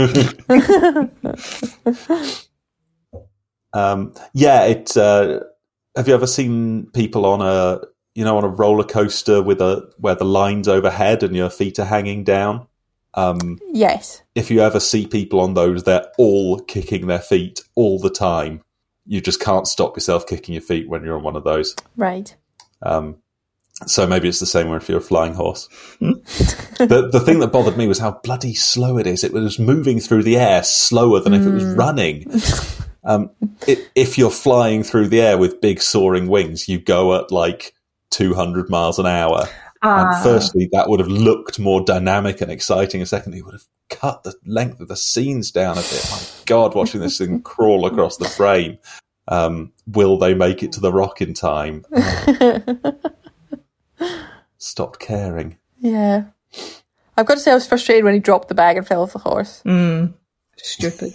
Yeah, it. Have you ever seen people on a roller coaster where the line's overhead and your feet are hanging down? Yes. If you ever see people on those, they're all kicking their feet all the time. You just can't stop yourself kicking your feet when you're on one of those. Right. So maybe it's the same if you're a flying horse. The thing that bothered me was how bloody slow it is. It was moving through the air slower than if it was running. If you're flying through the air with big soaring wings, you go at like 200 miles an hour. And firstly, that would have looked more dynamic and exciting. And secondly, it would have cut the length of the scenes down a bit. My God, watching this thing crawl across the frame. Will they make it to the Rock in time? Stopped caring. Yeah. I've got to say I was frustrated when he dropped the bag and fell off the horse. Stupid.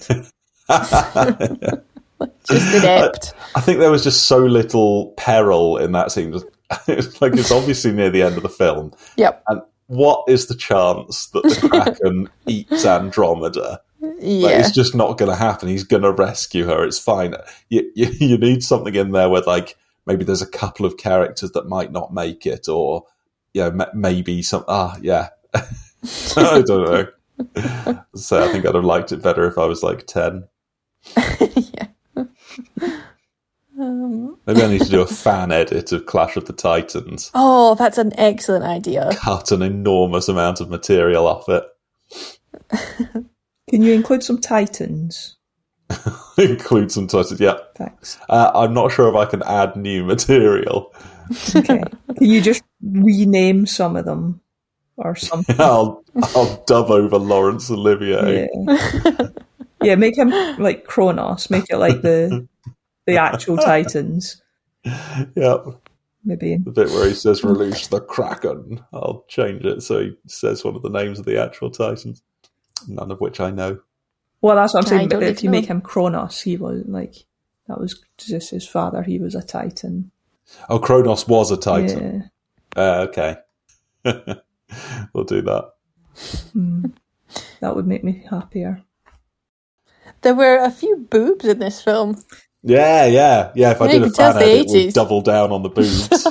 Just inept. I think there was just so little peril in that scene. It's obviously near the end of the film. Yep. And what is the chance that the Kraken eats Andromeda? Yeah. It's just not going to happen. He's going to rescue her. It's fine. You need something in there where, like, maybe there's a couple of characters that might not make it, or maybe some. Yeah. I don't know. So I think I'd have liked it better if I was like 10. Yeah. Maybe I need to do a fan edit of Clash of the Titans. Oh, that's an excellent idea. Cut an enormous amount of material off it. Can you include some Titans? Include some Titans, yeah. Thanks. I'm not sure if I can add new material. Okay. Can you just rename some of them or something? I'll dub over Laurence Olivier. Yeah. Yeah, make him like Kronos. Make it like the actual Titans. Yep. Maybe. The bit where he says release the Kraken. I'll change it so he says one of the names of the actual Titans. None of which I know. Well, that's what I'm I saying. don't But if you know. make him Kronos, he was like, that was just his father. He was a Titan. Oh, Kronos was a Titan. Yeah. Okay. We'll do that. That would make me happier. There were a few boobs in this film. Yeah. If I Yeah, did you a can tell fan the edit, we'd 80s. double down on the boobs.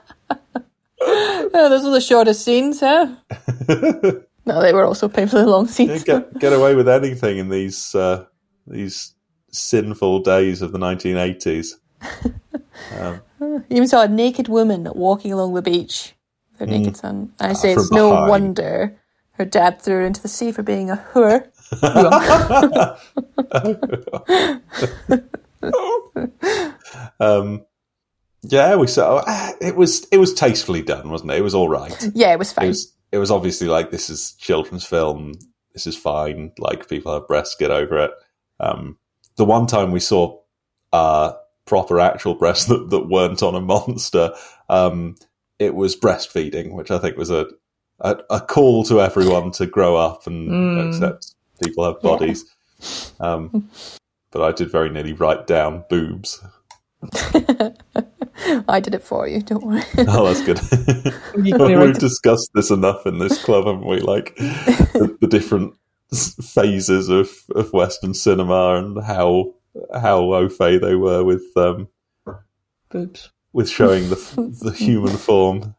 Oh, those were the shortest scenes, huh? No, they were also painfully long scenes. Get away with anything in these sinful days of the 1980s. You even saw a naked woman walking along the beach with her naked son. I say From it's no behind. wonder her dad threw her into the sea for being a whore. Yeah, we saw. It was tastefully done, wasn't it? It was all right. Yeah, it was fine. It was obviously like, this is children's film. This is fine. Like, people have breasts, get over it. The one time we saw proper actual breasts that weren't on a monster, it was breastfeeding, which I think was a call to everyone to grow up and accept people have bodies. But I did very nearly write down boobs. I did it for you, don't worry. Oh, that's good. We've discussed this enough in this club, haven't we? Like, the different phases of Western cinema and how au fait they were with Boobs. with showing the human form.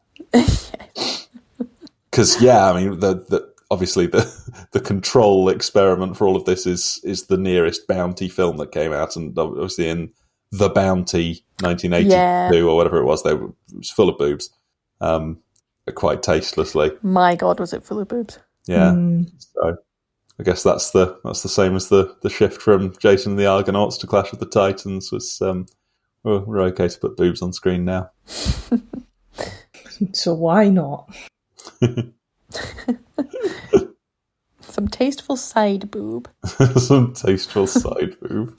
Because I mean, the obviously the control experiment for all of this is the nearest Bounty film that came out, and obviously in The Bounty 1982 or whatever it was was full of boobs, quite tastelessly. My God, was it full of boobs? Yeah, so I guess that's the same as the shift from Jason and the Argonauts to Clash of the Titans. Was we're okay to put boobs on screen now. So why not? Some tasteful side boob. Some tasteful side boob.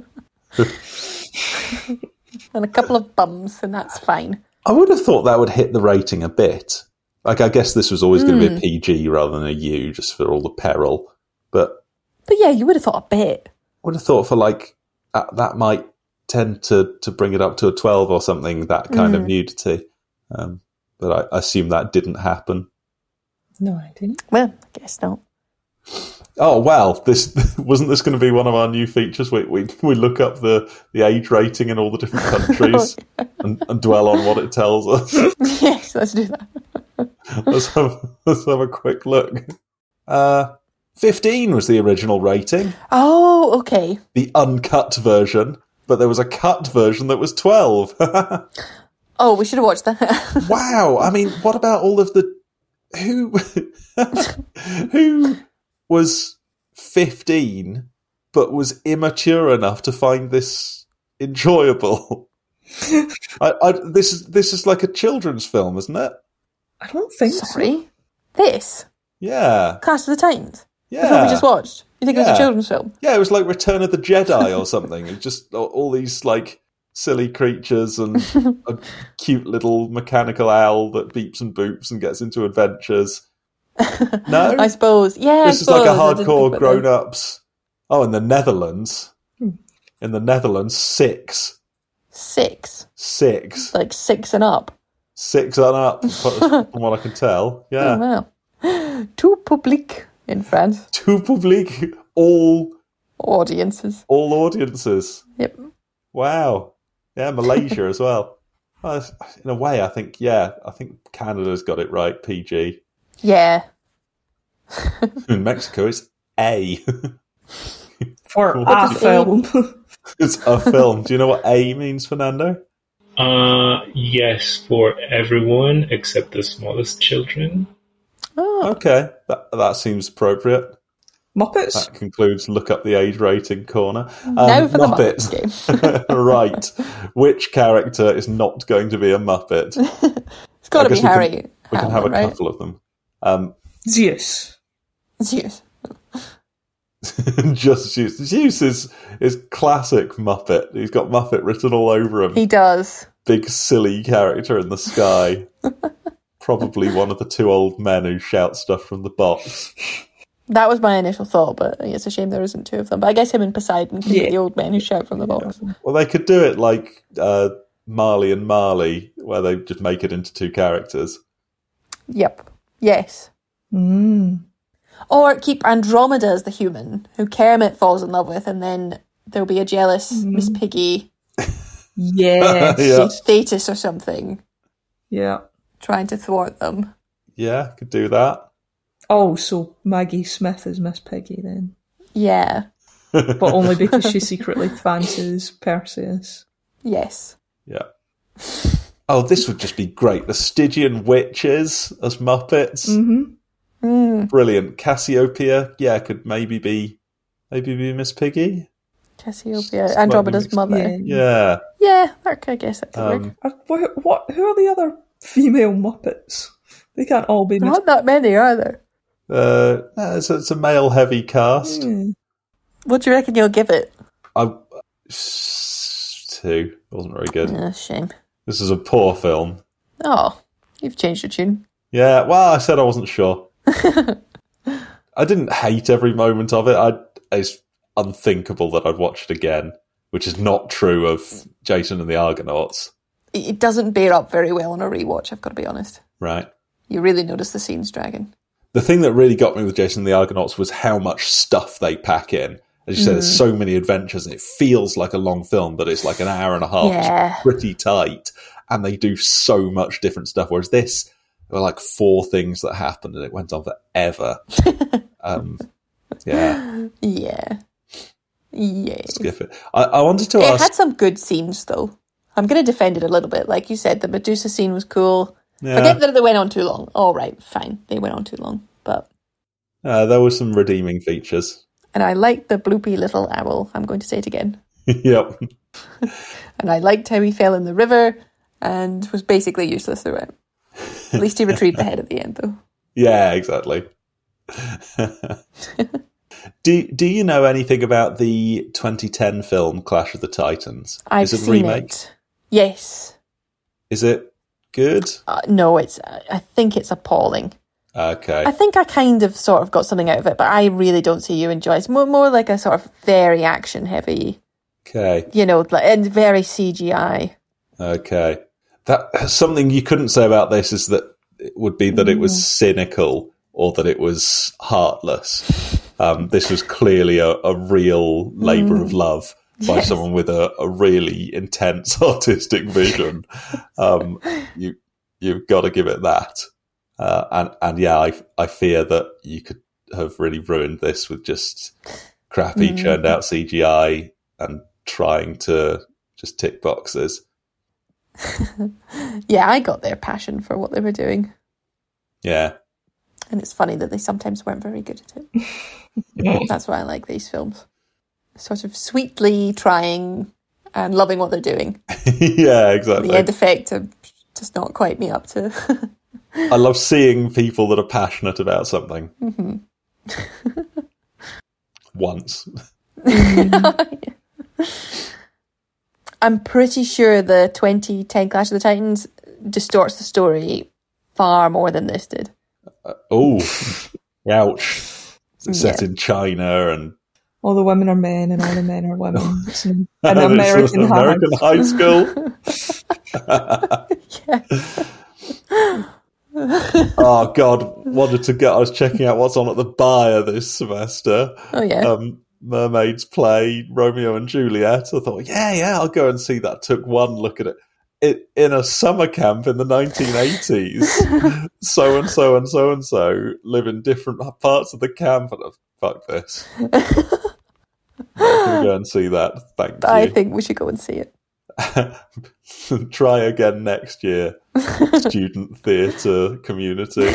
And a couple of bums, and that's fine. I would have thought that would hit the rating a bit. Like, I guess this was always going to be a PG rather than a U, just for all the peril. But yeah, you would have thought a bit. I would have thought for like that might tend to bring it up to a 12 or something, that kind of nudity. But I assume that didn't happen. No, I didn't. Well, I guess not. Oh, well, this wasn't this going to be one of our new features? We look up the age rating in all the different countries and dwell on what it tells us. Yes, let's do that. Let's have a quick look. 15 was the original rating, Oh, okay. the uncut version, but there was a cut version that was 12. Oh, we should have watched that. Wow, I mean, what about all of the who was 15 but was immature enough to find this enjoyable? This is like a children's film, isn't it? I don't think so. Sorry. This? Yeah. Clash of the Titans? Yeah. The film we just watched? You think it was Yeah. a children's film? Yeah, it was like Return of the Jedi or something. It's just all these like silly creatures and a cute little mechanical owl that beeps and boops and gets into adventures. No? I suppose. Yeah, This is like a hardcore grown-ups. Oh, in the Netherlands. In the Netherlands, 6. 6. 6. Like 6 and up. 6 and up, from what I can tell. Yeah. Oh, wow. Tout public in France. Tout public, all Audiences. audiences. Yep. Wow. Yeah, Malaysia as well. Well, in a way, I think Canada's got it right, PG. Yeah. In Mexico, it's A. For a film. It's a film. Do you know what A means, Fernando? Yes, for everyone except the smallest children. Oh, Okay, that seems appropriate. Muppets? That concludes Look Up the Age Rating corner. now for the Muppets game. Right. Which character is not going to be a Muppet? It's got to be guess we Harry. We can have a right? couple of them. Zeus. Zeus. Just Zeus is classic Muppet. He's got Muppet written all over him. He does. Big silly character in the sky. Probably one of the two old men who shout stuff from the box. That was my initial thought, but it's a shame there isn't two of them. But I guess him and Poseidon can be the old men who shout from the box. Well, they could do it like Marley and Marley, where they just make it into two characters. Yep. Yes. Or keep Andromeda as the human, who Kermit falls in love with, and then there'll be a jealous Miss Piggy, Yes. Yeah. Thetis or something, Yeah. trying to thwart them. Yeah, could do that. Oh, so Maggie Smith is Miss Piggy then. Yeah. But only because she secretly fancies Perseus. Yes. Yeah. Oh, this would just be great. The Stygian witches as Muppets. Brilliant. Cassiopeia, yeah, could maybe be Miss Piggy. Cassiopeia, Andromeda's mother. Yeah. Yeah, I guess that could work. Who are the other female Muppets? They can't all be Miss Not that many, are there? It's a male-heavy cast. What do you reckon you'll give it? 2. Wasn't very good. Shame. This is a poor film. Oh, you've changed your tune. Yeah, well, I said I wasn't sure. I didn't hate every moment of it. It's unthinkable that I'd watch it again, which is not true of Jason and the Argonauts. It doesn't bear up very well on a rewatch, I've got to be honest. Right. You really notice the scenes dragging. The thing that really got me with Jason and the Argonauts was how much stuff they pack in. As you said, there's so many adventures, and it feels like a long film, but it's like an hour and a half. Yeah. It's pretty tight, and they do so much different stuff. Whereas this, there were like 4 things that happened, and it went on forever. Yeah. Yeah. Skip it. I wanted to It ask... had some good scenes, though. I'm going to defend it a little bit. Like you said, the Medusa scene was cool. Yeah. Forget that they went on too long. All right, fine. They went on too long. But there were some redeeming features. And I liked the bloopy little owl. I'm going to say it again. Yep. And I liked how he fell in the river and was basically useless throughout. At least he retrieved the head at the end, though. Yeah, exactly. Do you know anything about the 2010 film Clash of the Titans? I've Is it a seen remake? it. Yes. Is it good? No, I think it's appalling. Okay. I think I kind of sort of got something out of it, but I really don't see you enjoy it. It's more like a sort of very action heavy, Okay. and very CGI. Okay. That something you couldn't say about this is that it would be that it was cynical or that it was heartless. This was clearly a real labour of love by someone with a really intense artistic vision. You've got to give it that. And yeah, I fear that you could have really ruined this with just crappy churned out CGI and trying to just tick boxes. Yeah, I got their passion for what they were doing. Yeah. And it's funny that they sometimes weren't very good at it. That's why I like these films. Sort of sweetly trying and loving what they're doing. Yeah, exactly. The end effect does not quite me up to. I love seeing people that are passionate about something. Once. I'm pretty sure the 2010 Clash of the Titans distorts the story far more than this did. Ouch. It's set in China and... All the women are men and all the men are women. It's an and American, it's an American high school. Oh, God. Wanted to go. I was checking out what's on at the Bayer this semester. Oh, yeah. Mermaids play Romeo and Juliet. I thought, yeah, I'll go and see that. Took one look at it. In a summer camp in the 1980s. So-and-so and so-and-so live in different parts of the camp. And fuck this. Can we go and see that? Thank you. I think we should go and see it. Try again next year, student theatre community.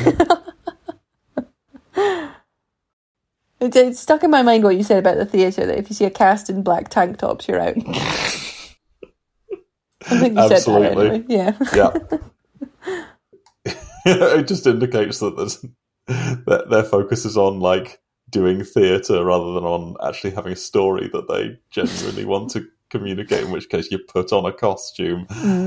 It's stuck in my mind what you said about the theatre, that if you see a cast in black tank tops, you're out. I think you said that anyway. Yeah. It just indicates that their focus is on like doing theatre rather than on actually having a story that they genuinely want to communicate, in which case you put on a costume.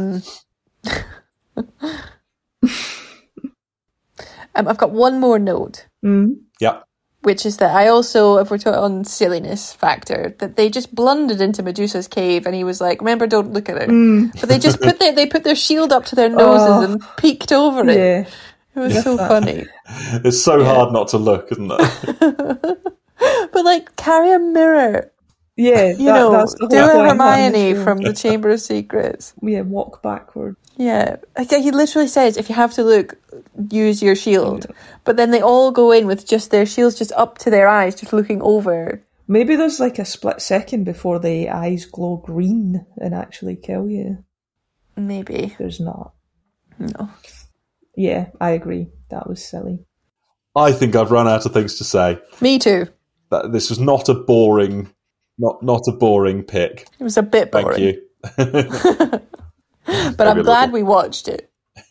I've got one more note. Yeah. Which is that I also, if we're talking on silliness factor, that they just blundered into Medusa's cave and he was like, remember, don't look at her. But they just put their shield up to their noses and peeked over it. Yeah. It was so funny. It's so hard not to look, isn't it? But like, carry a mirror. Yeah, that's the do whole a point. Hermione from the Chamber of Secrets. Yeah, walk backward. Yeah, he literally says, if you have to look, use your shield. But then they all go in with just their shields just up to their eyes, just looking over. Maybe there's like a split second before the eyes glow green and actually kill you. Maybe. There's not. No. Yeah, I agree. That was silly. I think I've run out of things to say. Me too. That this was not a boring, not a boring pick. It was a bit boring. Thank you. But I'm glad we watched it.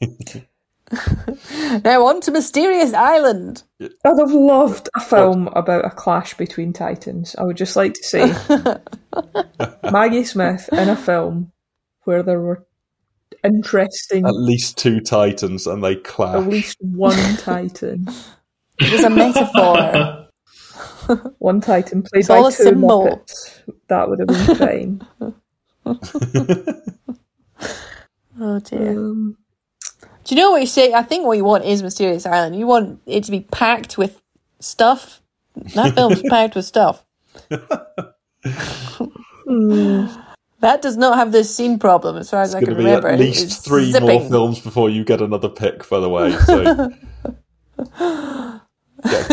Now on to Mysterious Island. I'd have loved a film about a clash between titans. I would just like to see Maggie Smith in a film where there were interesting... At least 2 titans and they clash. At least one titan. It was a metaphor. One titan played It's all by a 2 symbol. Muppets. That would have been fine. Oh dear. Do you know what you say? I think what you want is Mysterious Island. You want it to be packed with stuff. That film's packed with stuff. That does not have this scene problem, as far as I can remember. At least 3 more films before you get another pick, by the way. So get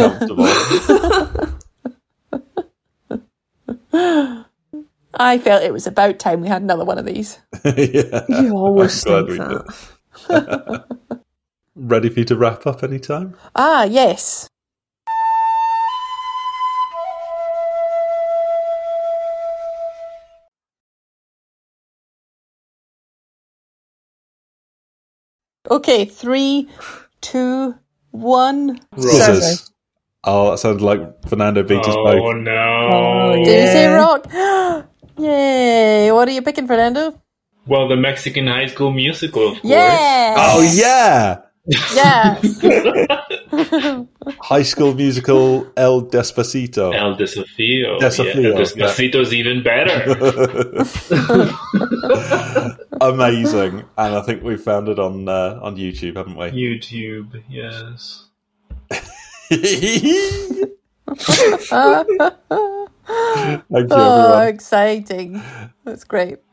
comfortable. I felt it was about time we had another one of these. Yeah, you always think that. Ready for you to wrap up anytime? Ah, yes. Okay, 3, 2, 1. Scissors. Oh, that sounded like Fernando beat us both. Oh no! Oh, yeah. Did you say rock? Yay! What are you picking, Fernando? Well, the Mexican High School Musical, of course. Yeah! Oh, yeah! Yeah! High School Musical El Despacito. El Desafío. Desafío, Yeah, El Despacito's even better. Amazing. And I think we've found it on YouTube, haven't we? YouTube, yes. Thank you, Oh, everyone. exciting. That's great.